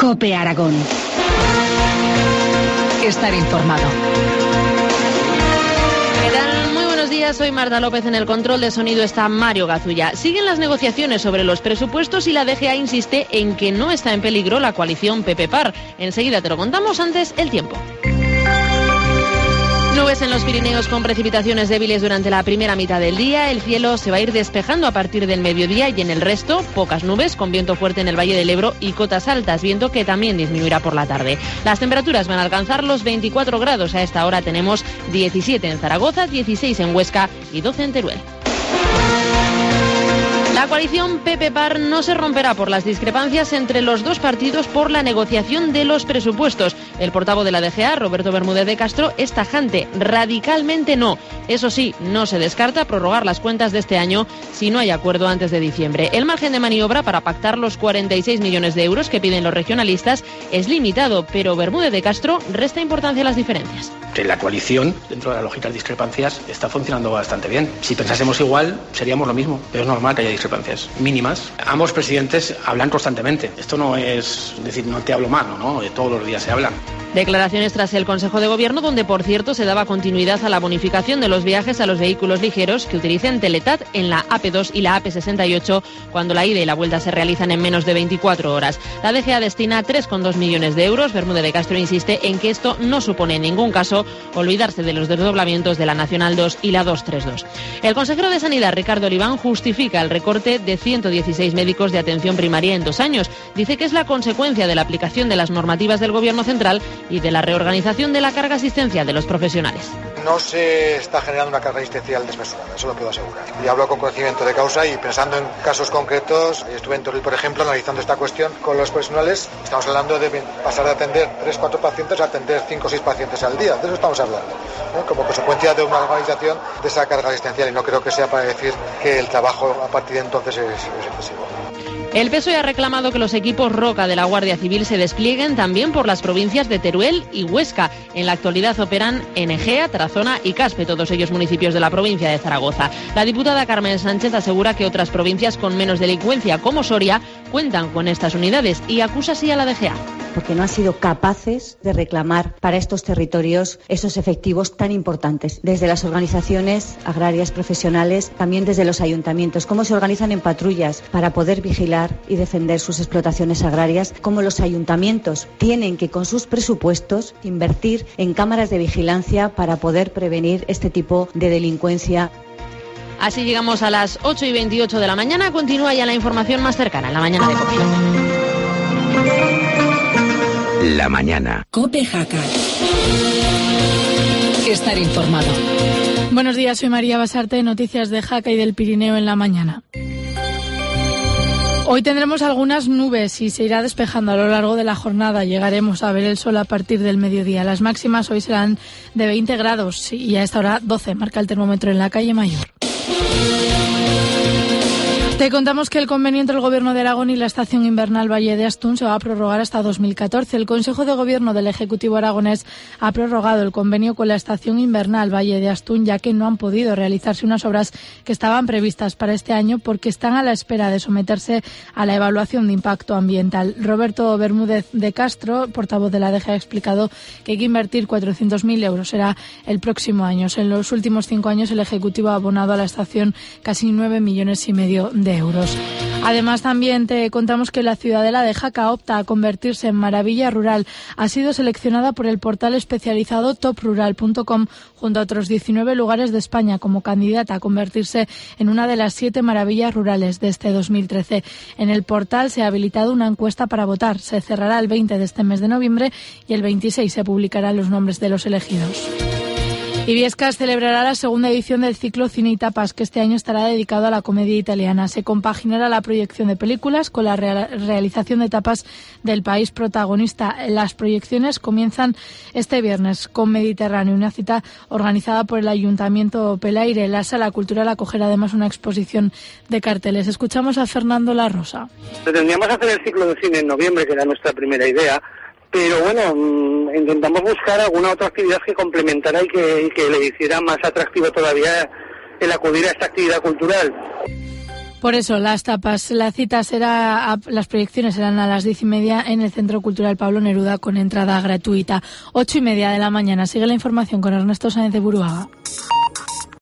COPE Aragón. Estar informado. ¿Qué tal? Muy buenos días, soy Marta López. En el control de sonido está Mario Gazulla. Siguen las negociaciones sobre los presupuestos y la DGA insiste en que no está en peligro la coalición PP-PAR. Enseguida te lo contamos, antes el tiempo. Nubes en los Pirineos con precipitaciones débiles durante la primera mitad del día. El cielo se va a ir despejando a partir del mediodía y en el resto pocas nubes, con viento fuerte en el Valle del Ebro y cotas altas, viento que también disminuirá por la tarde. Las temperaturas van a alcanzar los 24 grados. A esta hora tenemos 17 en Zaragoza, 16 en Huesca y 12 en Teruel. La coalición PP-PAR no se romperá por las discrepancias entre los dos partidos por la negociación de los presupuestos. El portavoz de la DGA, Roberto Bermúdez de Castro, es tajante. Radicalmente no. Eso sí, no se descarta prorrogar las cuentas de este año si no hay acuerdo antes de diciembre. El margen de maniobra para pactar los 46 millones de euros que piden los regionalistas es limitado, pero Bermúdez de Castro resta importancia a las diferencias. La coalición, dentro de las lógicas discrepancias, está funcionando bastante bien. Si pensásemos igual, seríamos lo mismo. Pero es normal que haya discrepancias mínimas. Ambos presidentes hablan constantemente. Esto no es decir, no te hablo mal, ¿no? Todos los días se hablan. Declaraciones tras el Consejo de Gobierno, donde, por cierto, se daba continuidad a la bonificación de los viajes a los vehículos ligeros que utilicen Teletat en la AP2 y la AP68 cuando la ida y la vuelta se realizan en menos de 24 horas. La DGA destina 3,2 millones de euros. Bermúdez de Castro insiste en que esto no supone en ningún caso olvidarse de los desdoblamientos de la Nacional 2 y la 232. El consejero de Sanidad, Ricardo Oliván, justifica el recorte de 116 médicos de atención primaria en 2 años. Dice que es la consecuencia de la aplicación de las normativas del Gobierno central y de la reorganización de la carga asistencial de los profesionales. No se está generando una carga asistencial desmesurada, eso lo puedo asegurar. Y hablo con conocimiento de causa y pensando en casos concretos. Estuve en Teruel, por ejemplo, analizando esta cuestión con los profesionales. Estamos hablando de pasar de atender 3-4 pacientes a atender 5 o 6 pacientes al día. De eso estamos hablando, ¿no? Como consecuencia de una organización de esa carga asistencial, y no creo que sea para decir que el trabajo a partir de entonces es excesivo. El PSOE ha reclamado que los equipos Roca de la Guardia Civil se desplieguen también por las provincias de Teruel y Huesca. En la actualidad operan en Egea, Tarazona y Caspe, todos ellos municipios de la provincia de Zaragoza. La diputada Carmen Sánchez asegura que otras provincias con menos delincuencia, como Soria, cuentan con estas unidades y acusa así a la DGA. Porque no han sido capaces de reclamar para estos territorios esos efectivos tan importantes, desde las organizaciones agrarias profesionales, también desde los ayuntamientos, cómo se organizan en patrullas para poder vigilar y defender sus explotaciones agrarias, cómo los ayuntamientos tienen que con sus presupuestos invertir en cámaras de vigilancia para poder prevenir este tipo de delincuencia. Así llegamos a las 8:28 de la mañana. Continúa ya la información más cercana en la mañana de COPE. La mañana. COPE Jaca. Estar informado. Buenos días, soy María Basarte, noticias de Jaca y del Pirineo en la mañana. Hoy tendremos algunas nubes y se irá despejando a lo largo de la jornada. Llegaremos a ver el sol a partir del mediodía. Las máximas hoy serán de 20 grados y a esta hora 12, marca el termómetro en la calle Mayor. Te contamos que el convenio entre el Gobierno de Aragón y la Estación Invernal Valle de Astún se va a prorrogar hasta 2014. El Consejo de Gobierno del Ejecutivo aragonés ha prorrogado el convenio con la Estación Invernal Valle de Astún, ya que no han podido realizarse unas obras que estaban previstas para este año porque están a la espera de someterse a la evaluación de impacto ambiental. Roberto Bermúdez de Castro, portavoz de la DGA, ha explicado que hay que invertir 400.000 euros. Será el próximo año. En los últimos 5 años el Ejecutivo ha abonado a la estación casi 9,5 millones de euros. Además, también te contamos que la ciudadela de Jaca opta a convertirse en maravilla rural. Ha sido seleccionada por el portal especializado toprural.com junto a otros 19 lugares de España como candidata a convertirse en una de las 7 maravillas rurales de este 2013. En el portal se ha habilitado una encuesta para votar. Se cerrará el 20 de este mes de noviembre y el 26 se publicarán los nombres de los elegidos. Illescas celebrará la segunda edición del ciclo Cine y Tapas, que este año estará dedicado a la comedia italiana. Se compaginará la proyección de películas con la realización de tapas del país protagonista. Las proyecciones comienzan este viernes con Mediterráneo, una cita organizada por el Ayuntamiento Pelaire. La Sala Cultural acogerá además una exposición de carteles. Escuchamos a Fernando La Rosa. Pretendíamos hacer el ciclo de cine en noviembre, que era nuestra primera idea, pero bueno, intentamos buscar alguna otra actividad que complementara y que le hiciera más atractivo todavía el acudir a esta actividad cultural. Por eso las proyecciones serán a las 10:30 en el Centro Cultural Pablo Neruda con entrada gratuita. 8:30 de la mañana. Sigue la información con Ernesto Sáenz de Buruaga.